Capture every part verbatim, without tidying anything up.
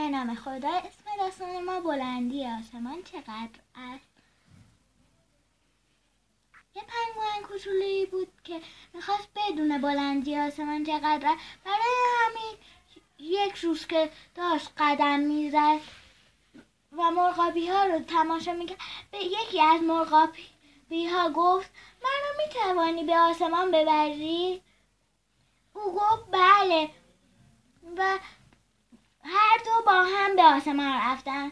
به نام خدا. اسم داستان ما بلندی آسمان چقدر است. یه پنگوئن کوچولویی بود که میخواست بدونه بلندی آسمان چقدر است. برای همین یک روز که داشت قدم میزد و مرغابی ها رو تماشا میکرد، به یکی از مرغابی ها گفت منو میتوانی به آسمان ببری؟ او گفت بله و هر دو با هم به آسمان رفتن.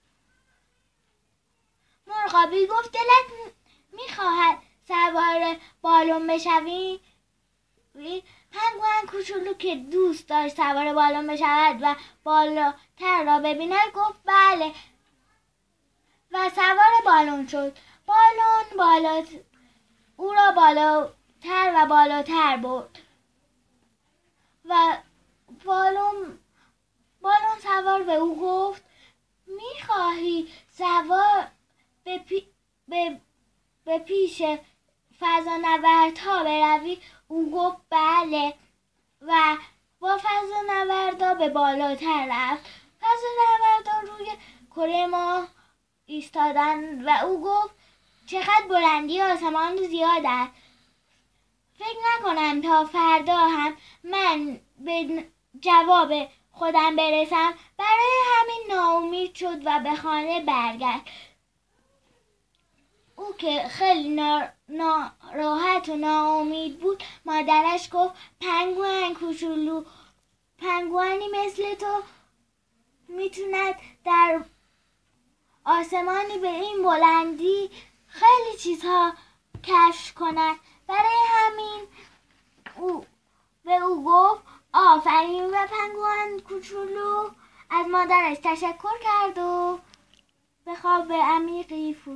مرغابی گفت دلت میخواهد سوار بالون بشوی؟ پنگوئن کوچولو که دوست داشت سوار بالون بشود و بالاتر را ببیند گفت بله و سوار بالون شد. بالون بالا او را بالاتر و بالاتر برد و بالون بالون سوار به او گفت میخواهی سوار به, پی... به... به پیش فضانوردها بروی؟ او گفت بله و با فضانوردا به بالاتر رفت. فضانوردا روی کره ماه ایستادن و او گفت چقدر بلندی آسمان زیاد است. فکر نکنم تا فردا هم من به جواب خودم برسم. برای همین ناامید شد و به خانه برگشت. او که خیلی ناراحت و ناامید بود، مادرش گفت پنگوئن کوچولو، پنگوئنی مثل تو میتوند در آسمانی به این بلندی خیلی چیزها کشف کند. برای همین او به او گفت آفرین و پنگوئن کوچولو از مادرش تشکر کرد و به خواب عمیقی فرو